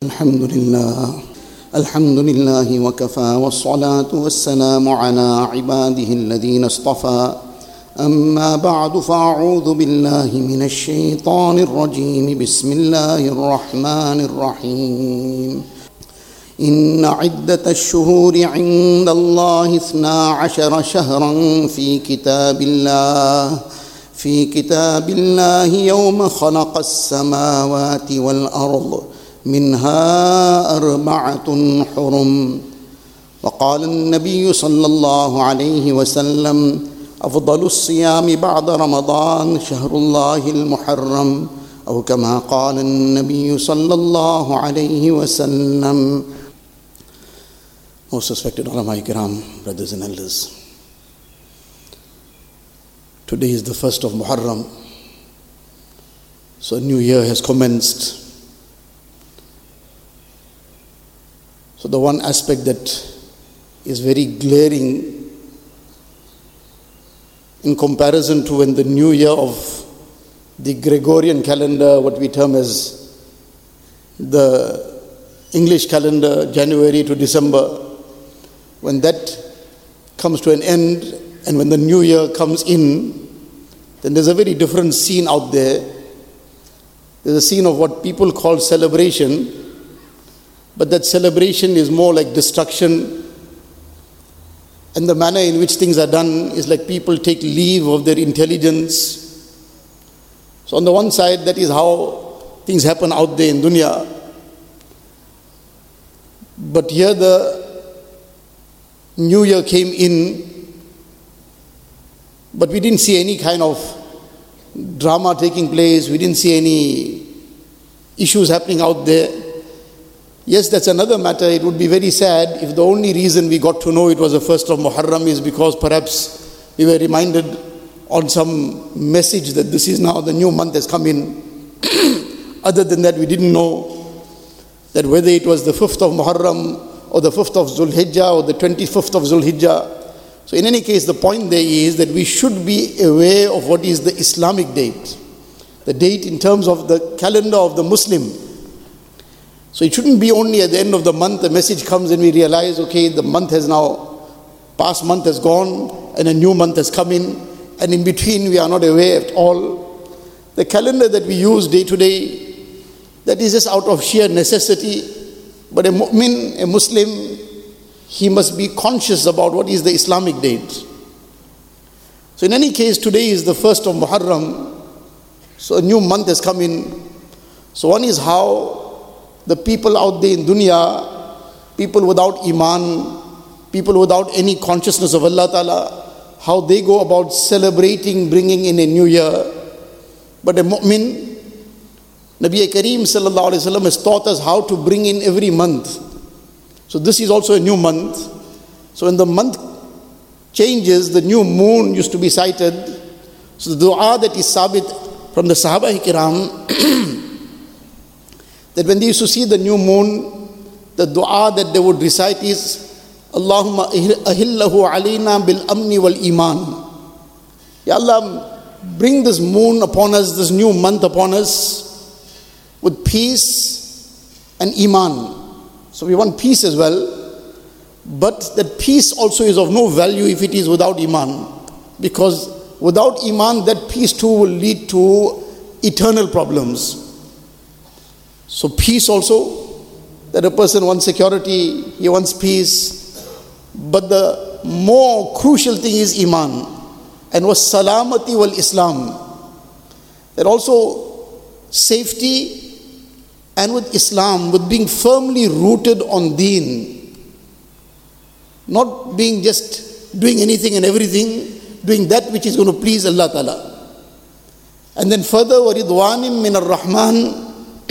الحمد لله وكفى والصلاة والسلام على عباده الذين اصطفى أما بعد فأعوذ بالله من الشيطان الرجيم بسم الله الرحمن الرحيم إن عدة الشهور عند الله 12 شهرا في كتاب الله يوم خلق السماوات والأرض منها 4 حرم. وقال النبي صلى الله عليه وسلم أفضل الصيام بعد رمضان شهر الله المحرم أو كما قال النبي صلى الله عليه وسلم. Most respected ulama ikram, brothers and elders, today is the 1st of Muharram, so a new year has commenced. So the one aspect that is very glaring in comparison to when the new year of the Gregorian calendar, what we term as the English calendar, January to December, when that comes to an end and when the new year comes in, then there's a very different scene out there. There's a scene of what people call celebration, but that celebration is more like destruction, and the manner in which things are done is like people take leave of their intelligence. So on the one side, that is how things happen out there in dunya. But here the new year came in, but we didn't see any kind of drama taking place. We didn't see any issues happening out there. Yes, that's another matter. It would be very sad if the only reason we got to know it was the 1st of Muharram is because perhaps we were reminded on some message that this is now the new month has come in. Other than that, we didn't know that whether it was the 5th of Muharram or the 5th of Zulhijjah or the 25th of Zulhijjah. So in any case, the point there is that we should be aware of what is the Islamic date. The date in terms of the calendar of the Muslim. So it shouldn't be only at the end of the month, the message comes and we realize, okay, the month has now, past month has gone and a new month has come in, and in between we are not aware at all. The calendar that we use day to day, that is just out of sheer necessity. But a mu'min, a Muslim, he must be conscious about what is the Islamic date. So in any case, today is the 1st of Muharram, so a new month has come in. So one is how the people out there in dunya, people without iman, people without any consciousness of Allah Ta'ala, how they go about celebrating, bringing in a new year. But a mu'min, Nabi Kareem Sallallahu Alaihi Wasallam has taught us how to bring in every month. So this is also a new month. So when the month changes, the new moon used to be sighted. So the dua that is sabit from the Sahaba Kiram, that when they used to see the new moon, the dua that they would recite is, Allahumma ahillahu alayna bil amni wal iman. Ya Allah, bring this moon upon us, this new month upon us, with peace and iman. So we want peace as well, but that peace also is of no value if it is without iman, because without iman, that peace too will lead to eternal problems. So peace also, that a person wants security, he wants peace, but the more crucial thing is iman, and was salamati wal Islam, that also safety, and with Islam, with being firmly rooted on deen, not being just doing anything and everything, doing that which is going to please Allah Ta'ala. And then further, waridwanim min ar-Rahman,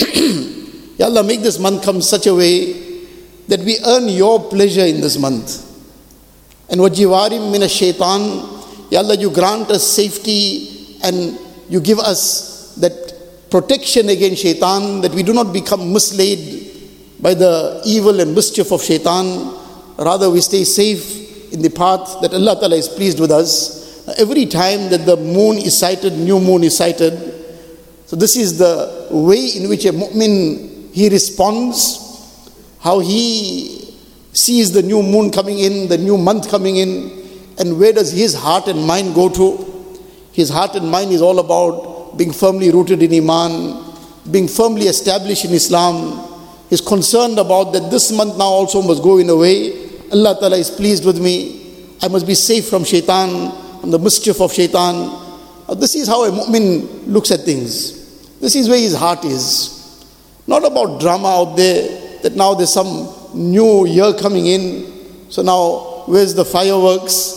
Ya Allah, make this month come such a way that we earn your pleasure in this month. And wajiwarim min ash-shaytan, Ya Allah, you grant us safety and you give us that protection against shaitan, that we do not become misled by the evil and mischief of shaitan. Rather, we stay safe in the path that Allah Ta'ala is pleased with us. Every time that the moon is sighted, new moon is sighted. So this is the way in which a mu'min, he responds how he sees the new moon coming in, the new month coming in, and where does his heart and mind go to? His heart and mind is all about being firmly rooted in Iman, being firmly established in Islam. He's concerned about that this month now also must go in a way. Allah Ta'ala is pleased with me. I must be safe from shaitan, from the mischief of shaitan. This is how a mu'min looks at things. This is where his heart is. Not about drama out there, that now there's some new year coming in. So now, where's the fireworks?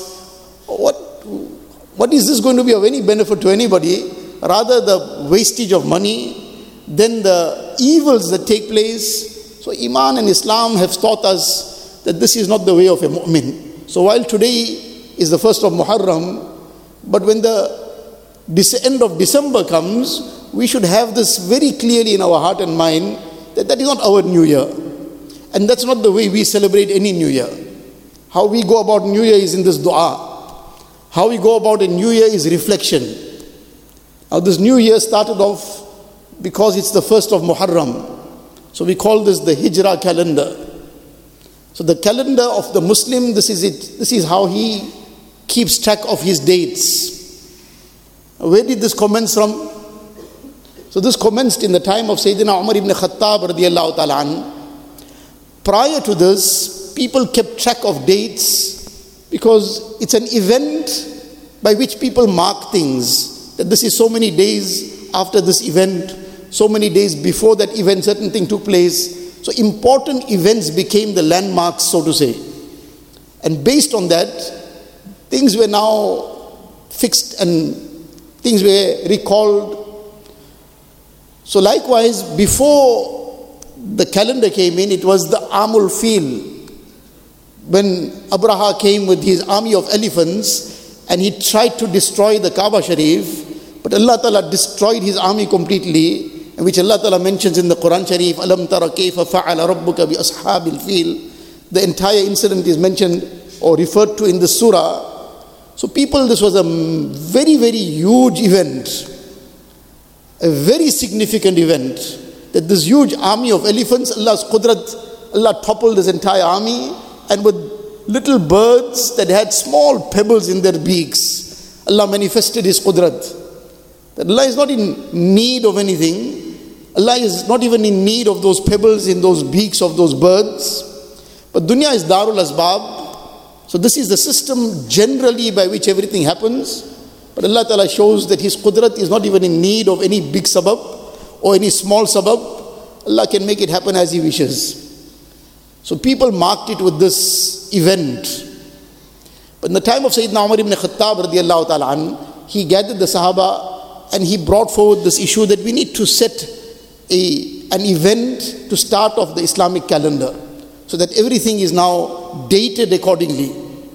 What is this going to be of any benefit to anybody? Rather the wastage of money, then the evils that take place. So Iman and Islam have taught us that this is not the way of a mu'min. So while today is the 1st of Muharram, but when the end of December comes, we should have this very clearly in our heart and mind that that is not our new year. And that's not the way we celebrate any new year. How we go about new year is in this dua. How we go about a new year is reflection. Now this new year started off because it's the 1st of Muharram. So we call this the Hijrah calendar. So the calendar of the Muslim, this is it. This is how he keeps track of his dates. Where did this commence from? So this commenced in the time of Sayyidina Umar ibn Khattab radiyallahu ta'ala an. Prior to this, people kept track of dates because it's an event by which people mark things. That this is so many days after this event, so many days before that event, certain thing took place. So important events became the landmarks, so to say. And based on that, things were now fixed and things were recalled. So likewise, before the calendar came in, it was the Amul Fil. When Abraha came with his army of elephants and he tried to destroy the Kaaba Sharif, but Allah Ta'ala destroyed his army completely, which Allah Ta'ala mentions in the Quran Sharif, Alam tara kayfa fa'ala rabbuka bi ashabil fil. The entire incident is mentioned or referred to in the surah. So people, this was a very, very huge event, a very significant event, that this huge army of elephants, Allah's Qudrat, Allah toppled this entire army, and with little birds that had small pebbles in their beaks, Allah manifested His Qudrat. That Allah is not in need of anything. Allah is not even in need of those pebbles in those beaks of those birds. But dunya is Darul Asbab. So this is the system generally by which everything happens. But Allah Ta'ala shows that His Qudrat is not even in need of any big sabab or any small sabab. Allah can make it happen as He wishes. So people marked it with this event. But in the time of Sayyidina Umar ibn Khattab radiyallahu ta'ala an, he gathered the Sahaba and he brought forward this issue that we need to set an event to start off the Islamic calendar, so that everything is now dated accordingly.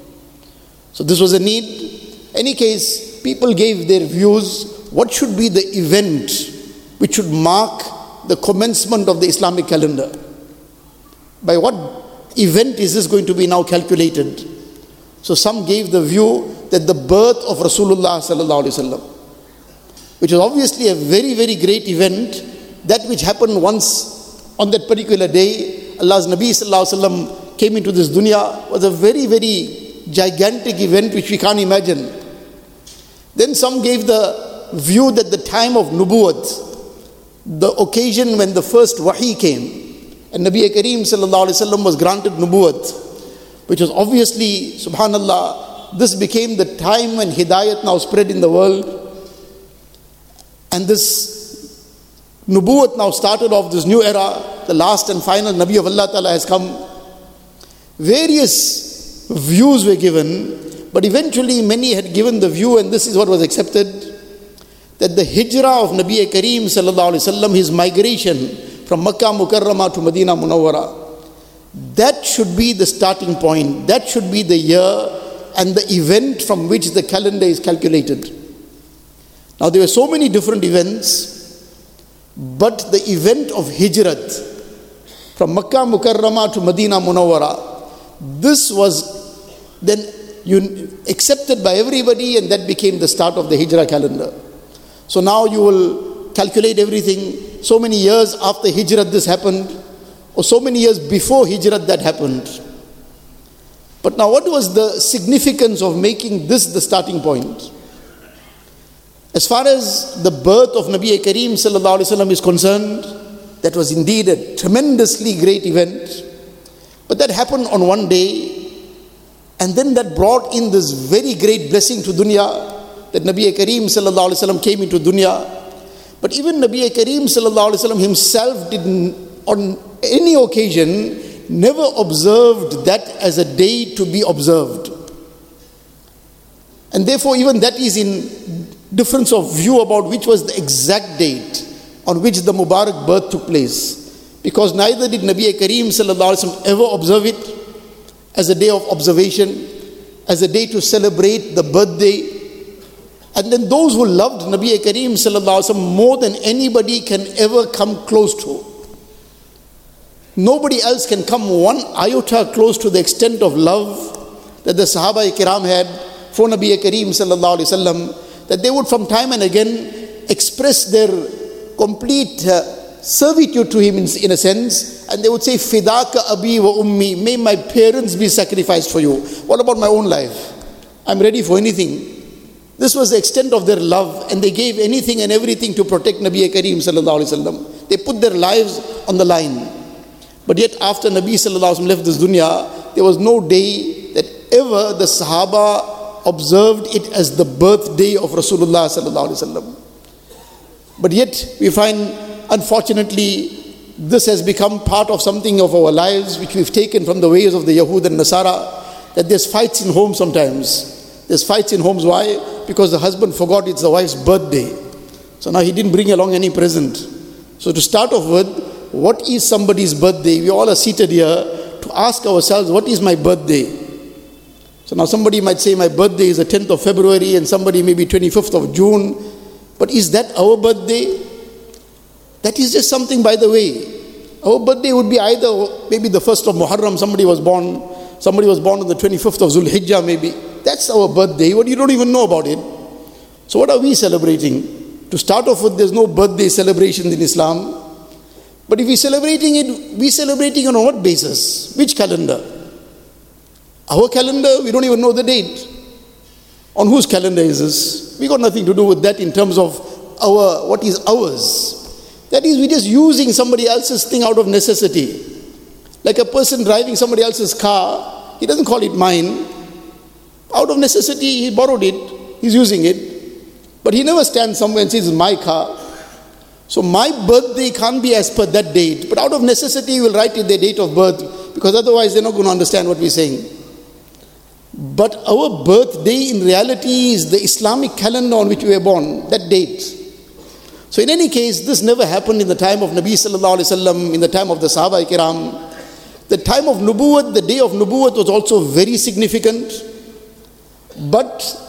So this was a need. Any case, people gave their views. What should be the event which should mark the commencement of the Islamic calendar? By what event is this going to be now calculated? So some gave the view that the birth of Rasulullah sallallahu alaihi wasallam, which is obviously a very, very great event, that which happened once on that particular day. Allah's Nabi sallallahu alaihi wasallam came into this dunya, was a very, very gigantic event which we can't imagine. Then some gave the view that the time of Nubuwwat, the occasion when the first wahi came, and Nabi Kareem sallallahu alaihi wasallam was granted Nubuwwat, which was obviously, subhanallah, this became the time when Hidayat now spread in the world. And this Nubuwwat now started off this new era, the last and final Nabi of Allah Ta'ala has come. Various views were given, but eventually many had given the view, and this is what was accepted, that the hijrah of Nabi Kareem sallallahu alaihi wasallam, his migration from Makkah Mukarramah to Medina Munawwara, that should be the starting point. That should be the year and the event from which the calendar is calculated. Now there were so many different events, but the event of Hijrat from Makkah Mukarramah to Medina Munawwara, this was then accepted by everybody, and that became the start of the Hijrah calendar. So now you will calculate everything. So many years after Hijrat this happened, or so many years before Hijrat that happened. But now what was the significance of making this the starting point? As far as the birth of Nabi Kareem sallallahu alaihi wasallam is concerned, that was indeed a tremendously great event. But that happened on one day, and then that brought in this very great blessing to dunya, that Nabi Kareem sallallahu alaihi wasallam came into dunya. But even Nabi Kareem sallallahu alaihi wasallam himself didn't, on any occasion, never observed that as a day to be observed. And therefore even that is in difference of view about which was the exact date on which the Mubarak birth took place. Because neither did Nabi Kareem sallallahu alaihi wasallam ever observe it as a day of observation, as a day to celebrate the birthday. And then those who loved Nabi Kareem sallallahu alaihi wasallam more than anybody can ever come close to. Nobody else can come one iota close to the extent of love that the Sahaba Kiram had for Nabi Kareem sallallahu alaihi wasallam, that they would from time and again express their complete servitude to him in a sense, and they would say, Fidaka abi wa ummi, may my parents be sacrificed for you. What about my own life? I'm ready for anything. This was the extent of their love, and they gave anything and everything to protect Nabi Kareem sallallahu alaihi wasallam. They put their lives on the line. But yet after Nabi sallallahu alaihi wasallam left this dunya, there was no day that ever the Sahaba observed it as the birthday of Rasulullah sallallahu alaihi wasallam. But yet we find, unfortunately, this has become part of something of our lives which we've taken from the ways of the Yahud and Nasara, that there's fights in homes sometimes. There's fights in homes. Why? Because the husband forgot it's the wife's birthday. So now he didn't bring along any present. So to start off with, what is somebody's birthday? We all are seated here to ask ourselves, what is my birthday? So now somebody might say, my birthday is the 10th of February, and somebody maybe 25th of June. But is that our birthday? That is just something by the way. Our birthday would be either maybe the 1st of Muharram, somebody was born on the 25th of Zulhijjah maybe. That's our birthday. What, you don't even know about it. So what are we celebrating? To start off with, there's no birthday celebrations in Islam. But if we're celebrating it, we're celebrating on what basis? Which calendar? Our calendar, we don't even know the date. On whose calendar is this? We got nothing to do with that in terms of what is ours. That is, we're just using somebody else's thing out of necessity. Like a person driving somebody else's car, he doesn't call it mine. Out of necessity, he borrowed it, he's using it. But he never stands somewhere and says, it's my car. So my birthday can't be as per that date. But out of necessity, he will write it the date of birth, because otherwise they're not going to understand what we're saying. But our birthday in reality is the Islamic calendar on which we were born, that date. So in any case, this never happened in the time of Nabi sallallahu alaihi wasallam, in the time of the Sahaba Kiram. The time of Nubuwwat, the day of Nubuwwat was also very significant. But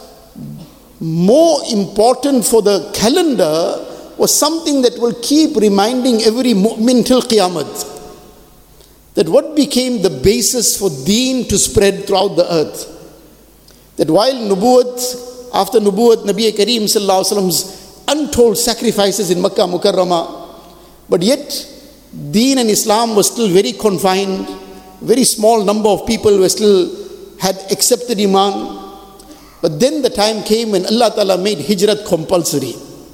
more important for the calendar was something that will keep reminding every mu'min till Qiyamah. That what became the basis for deen to spread throughout the earth. That while Nubuwwat, after Nubuwwat, Nabi Kareem sallallahu alaihi wasallam's untold sacrifices in Makkah Mukarramah, but yet deen and Islam was still very confined. Very small number of people were still had accepted Iman. But then the time came when Allah Ta'ala made Hijrat compulsory.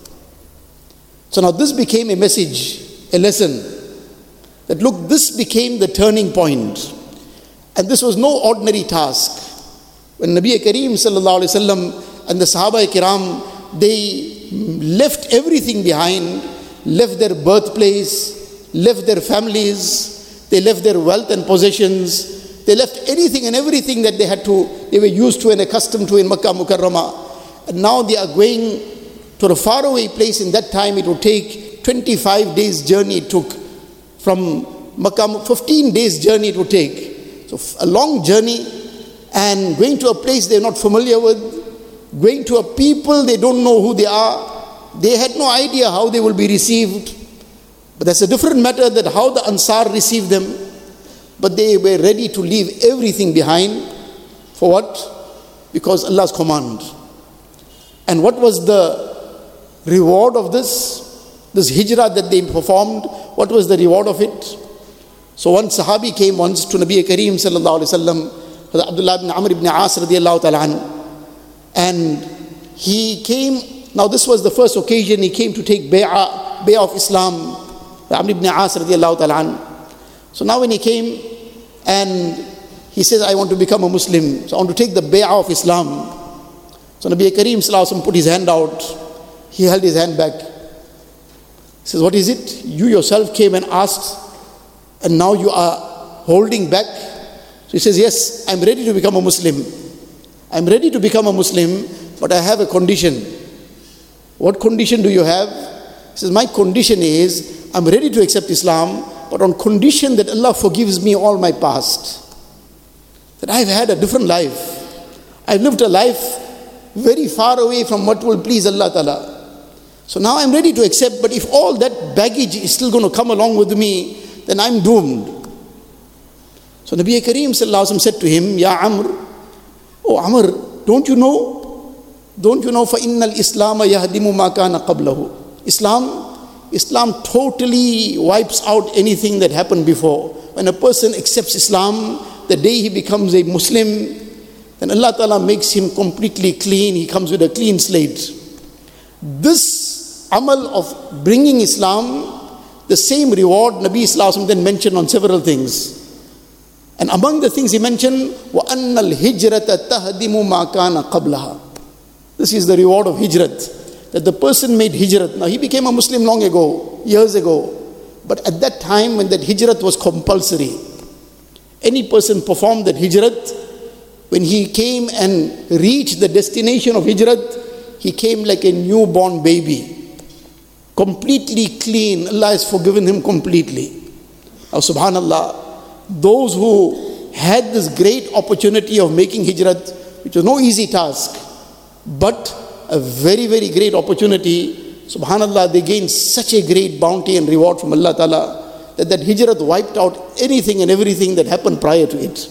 So now this became a message, a lesson, that look, this became the turning point. And this was no ordinary task. When Nabi Kareem sallallahu alaihi wasallam and the Sahaba Kiram, they left everything behind, left their birthplace, left their families, they left their wealth and possessions, they left anything and everything that they were used to and accustomed to in Makkah Mukarramah. And now they are going to a faraway place. In that time it would take 25 days journey it took from Makkah, 15 days journey it would take. So a long journey, and going to a place they're not familiar with, going to a people they don't know who they are. They had no idea how they will be received. But that's a different matter, that how the Ansar received them. But they were ready to leave everything behind. For what? Because Allah's command. And what was the reward of this hijrah that they performed? What was the reward of it? So one Sahabi came once to Nabi Kareem sallallahu alaihi wasallam, Abdullah ibn Amr ibn As radiallahu ta'ala anhu, and he came. Now this was the first occasion he came to take bay'ah of Islam, Amr ibn As radiallahu ta'ala anhu. So now when he came and he says, I want to become a Muslim, so I want to take the bay'ah of Islam. So Nabi Kareem sallallahu alaihi wasallam put his hand out, he held his hand back. He says, what is it? You yourself came and asked, and now you are holding back. So he says, yes, I'm ready to become a Muslim. I'm ready to become a Muslim, but I have a condition. What condition do you have? He says, my condition is, I'm ready to accept Islam, but on condition that Allah forgives me all my past. That I've had a different life. I've lived a life very far away from what will please Allah Ta'ala. So now I'm ready to accept, but if all that baggage is still going to come along with me, then I'm doomed. So Nabi Kareem sallallahu alaihi wasallam said to him, Ya Amr, oh Amr, don't you know, فَإِنَّ الْإِسْلَامَ يَهْدِمُ مَا كَانَ قَبْلَهُ. Islam totally wipes out anything that happened before. When a person accepts Islam, the day he becomes a Muslim, then Allah Ta'ala makes him completely clean. He comes with a clean slate. This amal of bringing Islam, the same reward Nabi Sallallahu Alaihi Wasallam then mentioned on several things. And among the things he mentioned, وَأَنَّ الْهِجْرَةَ تَهْدِمُ مَا كَانَ قَبْلَهَا. This is the reward of hijrat. That the person made hijrat. Now he became a Muslim long ago, years ago. But at that time when that hijrat was compulsory, any person performed that hijrat, when he came and reached the destination of hijrat, he came like a newborn baby. Completely clean. Allah has forgiven him completely. Now subhanallah, those who had this great opportunity of making hijrat, which was no easy task, but a very, very great opportunity, subhanallah, they gained such a great bounty and reward from Allah Ta'ala, that hijrat wiped out anything and everything that happened prior to it.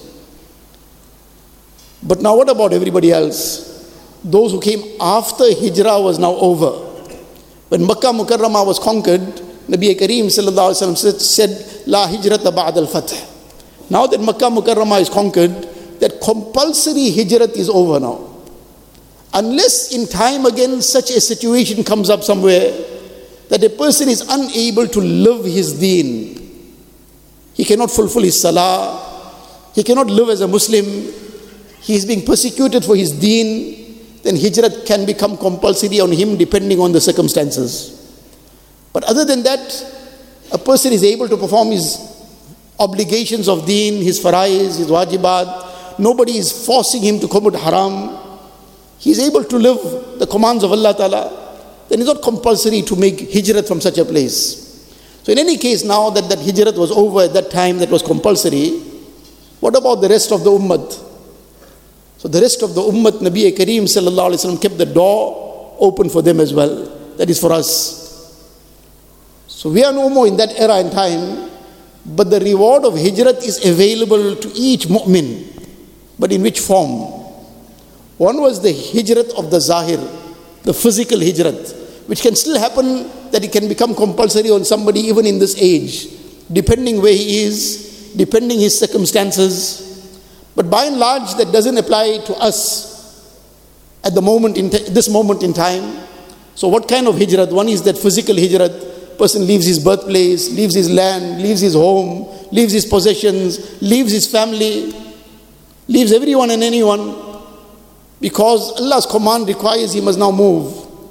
But now what about everybody else? Those who came after hijrah was now over. When Makkah Mukarramah was conquered, Nabi Kareem sallallahu alaihi wasallam said, La hijrata ba'd al-fath. Now that Makkah Mukarramah is conquered, that compulsory hijrat is over now. Unless in time again such a situation comes up somewhere that a person is unable to live his deen. He cannot fulfill his salah. He cannot live as a Muslim. He is being persecuted for his deen. Then hijrat can become compulsory on him depending on the circumstances. But other than that, a person is able to perform his obligations of deen, his faraiz, his wajibat. Nobody is forcing him to commit haram. He is able to live the commands of Allah Ta'ala. Then it's not compulsory to make hijrat from such a place. So in any case, now that hijrat was over at that time, that was compulsory, what about the rest of the ummah? So the rest of the ummah, Nabi Kareem sallallahu alaihi wasallam kept the door open for them as well. That is for us. So we are no more in that era and time, but the reward of hijrat is available to each mu'min. But in which form? One was the hijrat of the zahir, the physical hijrat, which can still happen, that it can become compulsory on somebody even in this age, depending where he is, depending his circumstances. But by and large, that doesn't apply to us at the moment this moment in time. So what kind of hijrat? One is that physical hijrat. Person leaves his birthplace, leaves his land, leaves his home, leaves his possessions, leaves his family, leaves everyone and anyone, because Allah's command requires he must now move.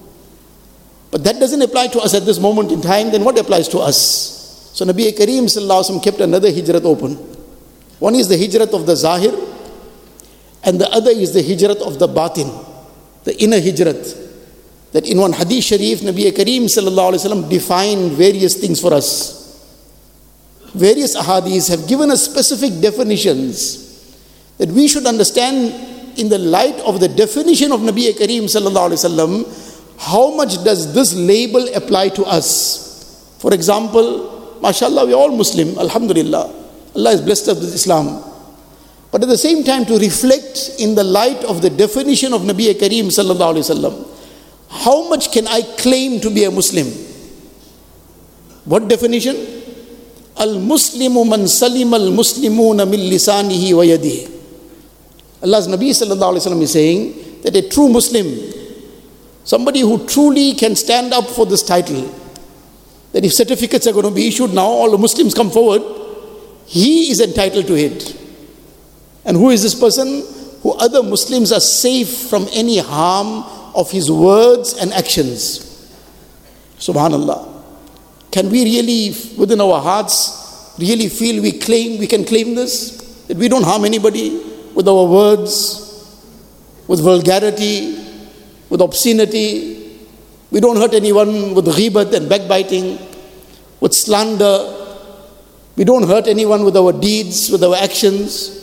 But that doesn't apply to us at this moment in time. Then what applies to us? So Nabi Kareem sallallahu alaihi wasallam kept another hijrat open. One is the hijrat of the zahir, and the other is the hijrat of the batin, the inner hijrat. That in one hadith sharif, Nabi Kareem sallallahu alaihi wasallam defined various things for us. Various ahadiths have given us specific definitions that we should understand in the light of the definition of Nabi Kareem sallallahu alaihi wasallam. How much does this label apply to us? For example, mashallah, we are all Muslim, alhamdulillah. Allah has blessed us with Islam. But at the same time, to reflect in the light of the definition of Nabi Kareem sallallahu alaihi wasallam, how much can I claim to be a Muslim? What definition? Al-Muslimu man salim al-Muslimuna min lisanihi wa yadihi. Allah's Nabi sallallahu alayhi wa sallam is saying that a true Muslim, somebody who truly can stand up for this title, that if certificates are going to be issued now, all the Muslims come forward, he is entitled to it. And who is this person? Who other Muslims are safe from any harm of his words and actions. Subhanallah. Can we really, within our hearts, really feel we can claim this? That we don't harm anybody with our words, with vulgarity, with obscenity. We don't hurt anyone with ghibat and backbiting, with slander. We don't hurt anyone with our deeds, with our actions.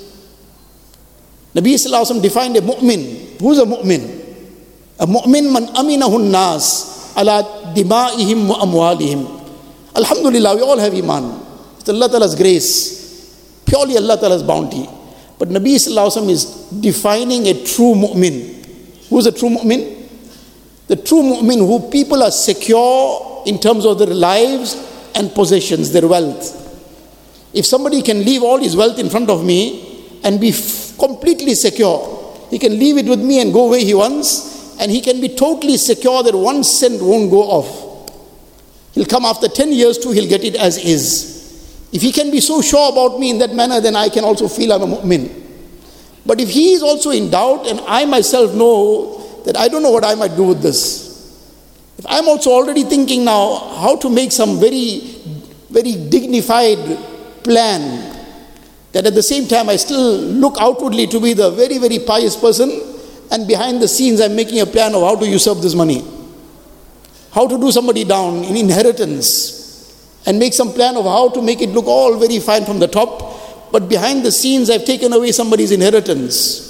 Nabi Sallallahu Alaihi Wasallam defined a mu'min. Who's a mu'min? A mu'min man aminahun nas ala dima'ihim wa amwalihim. Alhamdulillah, we all have iman. It's Allah Ta'ala's grace. Purely Allah Ta'ala's bounty. But Nabi Sallallahu Alaihi Wasallam is defining a true mu'min. Who's a true mu'min? The true mu'min who people are secure in terms of their lives and possessions, their wealth. If somebody can leave all his wealth in front of me and be completely secure, he can leave it with me and go where he wants, and he can be totally secure that 1 cent won't go off. He'll come after 10 years too, he'll get it as is. If he can be so sure about me in that manner, then I can also feel I'm a mu'min. But if he is also in doubt, and I myself know that I don't know what I might do with this. If I'm also already thinking now how to make some very, very dignified plan, that at the same time I still look outwardly to be the very, very pious person, and behind the scenes I'm making a plan of how to usurp this money. How to do somebody down in inheritance, and make some plan of how to make it look all very fine from the top, but behind the scenes I've taken away somebody's inheritance.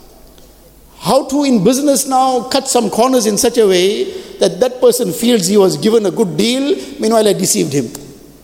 How to in business now cut some corners in such a way that that person feels he was given a good deal, meanwhile I deceived him.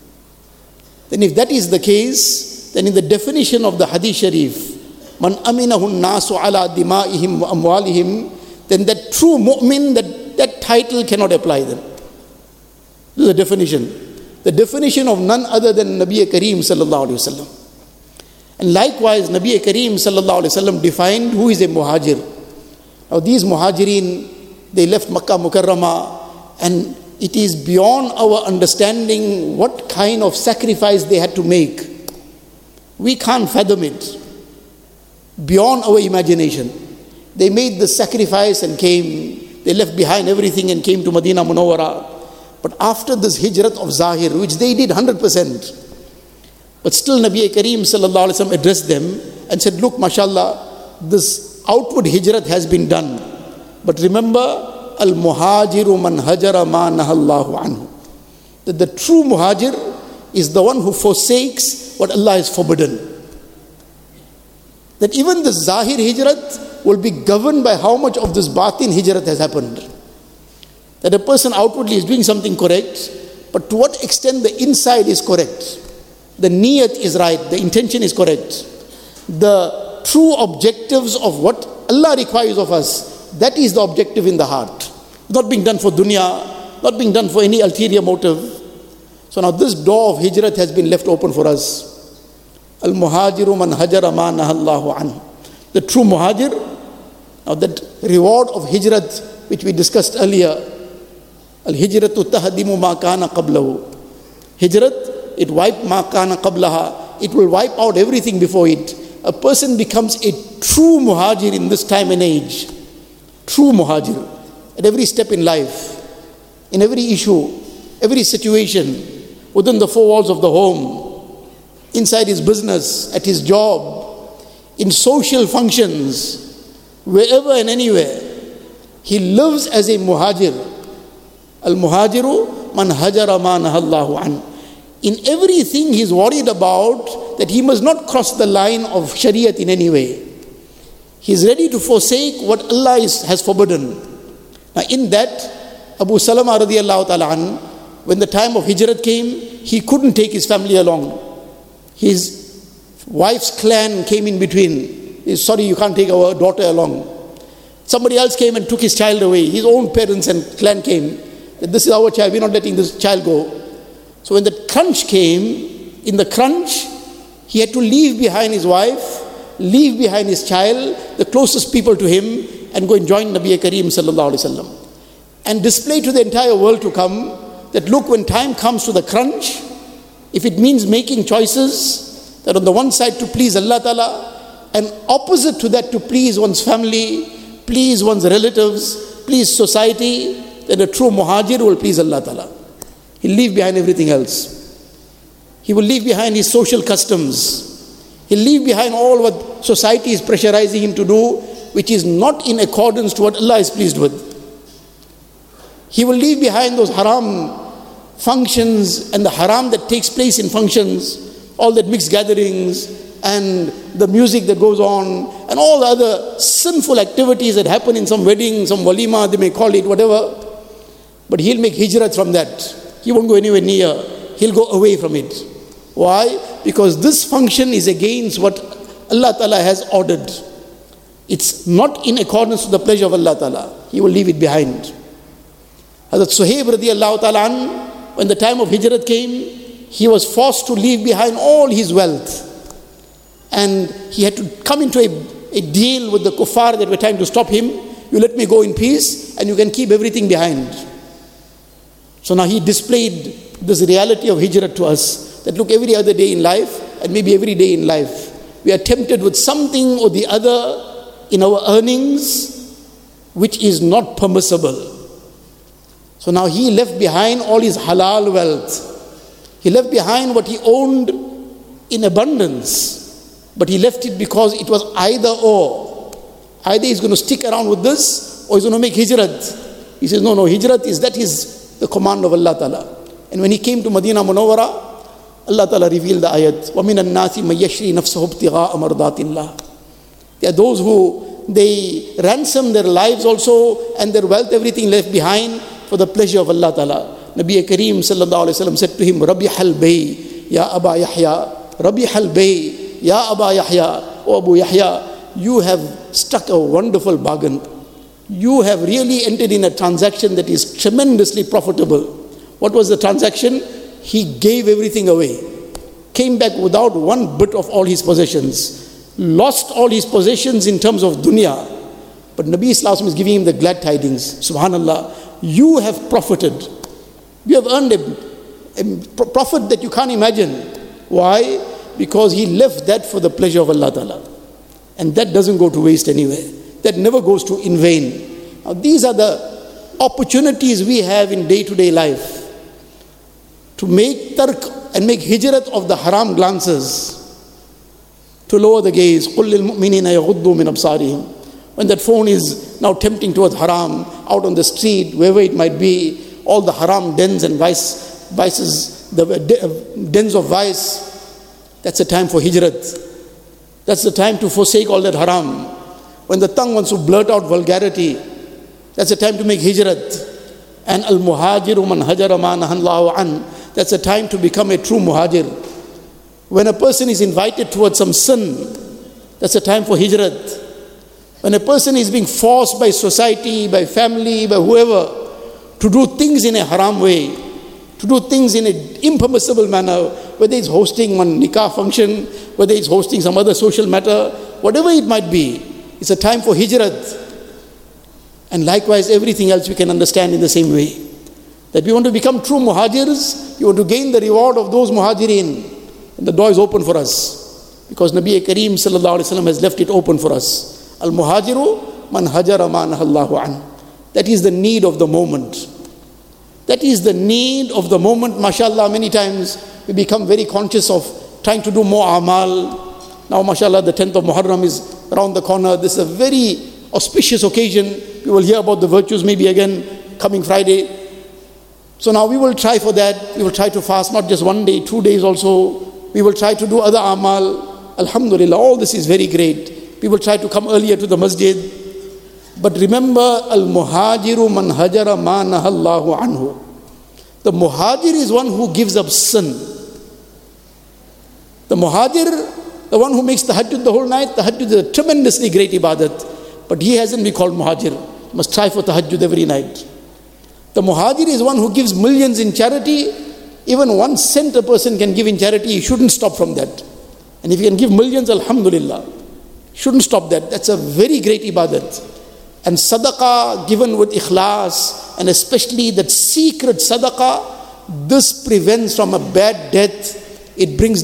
Then if that is the case, then in the definition of the Hadith Sharif, man aminahun nasu ala dima'ihim wa amwalihim, then that true mu'min, that title cannot apply then. This is the definition. The definition of none other than Nabi Kareem sallallahu alaihi wasallam. And likewise, Nabi Kareem sallallahu alaihi wasallam defined who is a muhajir. Now these muhajirin, they left Makkah Mukarramah, and it is beyond our understanding what kind of sacrifice they had to make. We can't fathom it. Beyond our imagination. They made the sacrifice and came. They left behind everything and came to Madinah Munawwara. But after this hijrat of Zahir, which they did 100%, but still Nabi Kareem sallallahu alaihi wasallam addressed them and said, look, mashallah, this outward hijrat has been done. But remember, al-muhajiru man hajara ma nahallahu anhu. That the true muhajir is the one who forsakes what Allah has forbidden. That even the Zahir hijrat will be governed by how much of this batin hijrat has happened. That a person outwardly is doing something correct, but to what extent the inside is correct. The niyat is right, the intention is correct. The true objectives of what Allah requires of us, that is the objective in the heart. Not being done for dunya, not being done for any ulterior motive. So now this door of hijrat has been left open for us. Al-muhajiru man hajara ma nahallahu anhu. The true muhajir, now that reward of hijrat which we discussed earlier, al-hijratu tahdimu ma kana qablahu. Hijrat, it wiped ma kana qablaha. It will wipe out everything before it. A person becomes a true muhajir in this time and age. True muhajir. At every step in life, in every issue, every situation, within the four walls of the home, inside his business, at his job, in social functions, wherever and anywhere, he lives as a muhajir. Al-muhajiru man hajara ma nahallahu an. In everything he is worried about that he must not cross the line of Shariat in any way. He is ready to forsake what Allah has forbidden. Now in that, Abu Salama radiallahu ta'ala an, when the time of hijrat came, he couldn't take his family along. His wife's clan came in between. He said, sorry, you can't take our daughter along. Somebody else came and took his child away. His own parents and clan came. That this is our child, we're not letting this child go. So when the crunch came, in the crunch, he had to leave behind his wife, leave behind his child, the closest people to him, and go and join Nabi Kareem sallallahu alaihi wasallam. And display to the entire world to come that look, when time comes to the crunch, if it means making choices, that on the one side to please Allah Ta'ala, and opposite to that to please one's family, please one's relatives, please society, then a true muhajir will please Allah Ta'ala. He'll leave behind everything else. He will leave behind his social customs. He'll leave behind all what society is pressurizing him to do, which is not in accordance to what Allah is pleased with. He will leave behind those haram functions and the haram that takes place in functions, all that mixed gatherings and the music that goes on and all the other sinful activities that happen in some wedding, some walima, they may call it, whatever. But he'll make hijrat from that. He won't go anywhere near. He'll go away from it. Why? Because this function is against what Allah Ta'ala has ordered. It's not in accordance with the pleasure of Allah Ta'ala. He will leave it behind. Hazrat Suhaib radiallahu ta'ala an, when the time of hijrat came, he was forced to leave behind all his wealth. And he had to come into a deal with the kuffar that were trying to stop him. You let me go in peace and you can keep everything behind. So now he displayed this reality of hijrat to us, that look, every other day in life and maybe every day in life, we are tempted with something or the other in our earnings which is not permissible. So now he left behind all his halal wealth. He left behind what he owned in abundance. But he left it because it was either or. Either he's going to stick around with this or he's going to make hijrat. He says, no, hijrat is the command of Allah Ta'ala. And when he came to Madinah Munawwara, Allah Ta'ala revealed the ayat, وَمِنَ النَّاسِ مَن يَشْرِي نَفْسَهُ ابْتِغَاءَ مَرْضَاتِ اللَّهِ. There are those who, they ransom their lives also and their wealth, everything left behind for the pleasure of Allah Ta'ala. Nabi Kareem sallallahu alayhi wa sallam said to him, Rabihal bay, ya Aba Yahya, Rabihal bay, ya Aba Yahya, O Abu Yahya, you have struck a wonderful bargain. You have really entered in a transaction that is tremendously profitable. What was the transaction? He gave everything away. Came back without one bit of all his possessions. Lost all his possessions in terms of dunya. But Nabi Sallallahu Alaihi Wasallam is giving him the glad tidings. Subhanallah. You have profited. You have earned a profit that you can't imagine. Why? Because he left that for the pleasure of Allah Ta'ala. And that doesn't go to waste anywhere. That never goes to in vain. Now these are the opportunities we have in day-to-day life. To make tark and make hijrat of the haram glances. To lower the gaze. قُلِّ الْمُؤْمِنِينَ يَغُضُّوا مِنْ أَبْصَارِهِمْ. When that phone is now tempting towards haram, out on the street, wherever it might be, all the haram dens and vices, the dens of vice, that's the time for hijrat. That's the time to forsake all that haram. When the tongue wants to blurt out vulgarity, that's the time to make hijrat. And al-muhajiru man hajara ma nahallahu an, that's the time to become a true muhajir. When a person is invited towards some sin, that's the time for hijrat. When a person is being forced by society, by family, by whoever, to do things in a haram way, to do things in an impermissible manner, whether it's hosting one nikah function, whether it's hosting some other social matter, whatever it might be, it's a time for hijrat. And likewise, everything else we can understand in the same way. That we want to become true muhajirs, we want to gain the reward of those muhajirin. And the door is open for us. Because Nabi Kareem sallallahu alayhi wa sallam has left it open for us. Al-muhajiru man hajara ma nahallahu an. That is the need of the moment. That is the need of the moment. MashaAllah, many times we become very conscious of trying to do more amal. Now, MashaAllah, the 10th of Muharram is around the corner. This is a very auspicious occasion. We will hear about the virtues maybe again coming Friday. So now we will try for that. We will try to fast not just 1 day, 2 days also. We will try to do other amal. Alhamdulillah, all this is very great. We will try to come earlier to the masjid. But remember, al-muhajiru man hajara ma nahallahu anhu. The muhajir is one who gives up sin. The muhajir, the one who makes tahajjud the whole night, tahajjud is a tremendously great ibadat. But he hasn't been called muhajir. You must try for tahajjud every night. The muhajir is one who gives millions in charity. Even 1 cent a person can give in charity, you shouldn't stop from that. And if you can give millions, alhamdulillah. Shouldn't stop that. That's a very great ibadat. And sadaqah given with ikhlas, and especially that secret sadaqah, this prevents from a bad death. It brings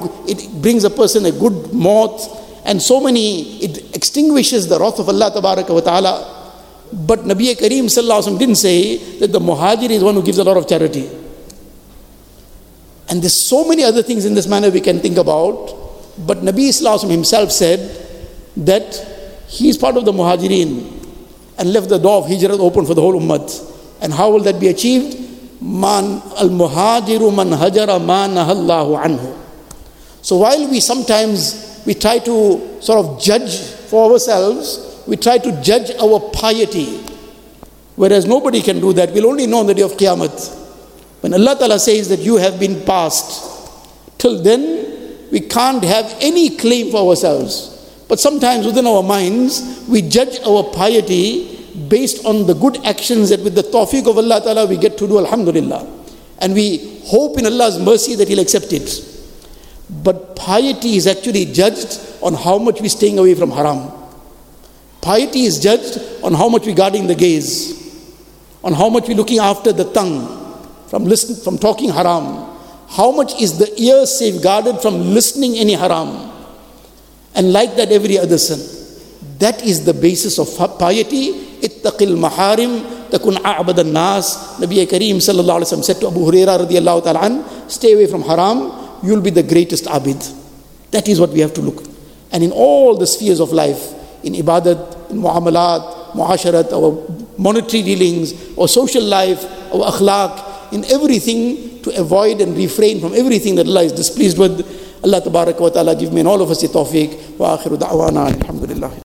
a person a good maut, and it extinguishes the wrath of Allah tabaraka wa ta'ala. But Nabi Kareem sallallahu alaihi wasallam didn't say that the muhajir is one who gives a lot of charity. And there's so many other things in this manner we can think about. But Nabi sallallahu alaihi wasallam himself said that he is part of the muhajirin and left the door of hijrah open for the whole ummah. And how will that be achieved? Man al-muhajiru man hajara ma nahallahu anhu. So while we try to sort of judge for ourselves, we try to judge our piety, whereas nobody can do that. We'll only know on the day of Qiyamah. When Allah Ta'ala says that you have been passed, till then we can't have any claim for ourselves. But sometimes within our minds, we judge our piety based on the good actions that with the tawfiq of Allah Ta'ala we get to do, alhamdulillah. And we hope in Allah's mercy that He'll accept it. But piety is actually judged on how much we're staying away from haram. Piety is judged on how much we're guarding the gaze, on how much we're looking after the tongue from talking haram, how much is the ear safeguarded from listening any haram, and like that every other sin. That is the basis of piety. Ittaqil maharim takun a'bad an-nas. Nabi Kareem sallallahu alaihi wasallam said to Abu Hurairah radiyallahu ta'ala an, stay away from haram, you'll be the greatest abid. That is what we have to look. And in all the spheres of life, in ibadat, in muamalat, muasharat, our monetary dealings, our social life, our akhlaq, in everything, to avoid and refrain from everything that Allah is displeased with. Allah tabaraka wa ta'ala give me and all of us the tawfiq. Wa akhiru da'wana alhamdulillah.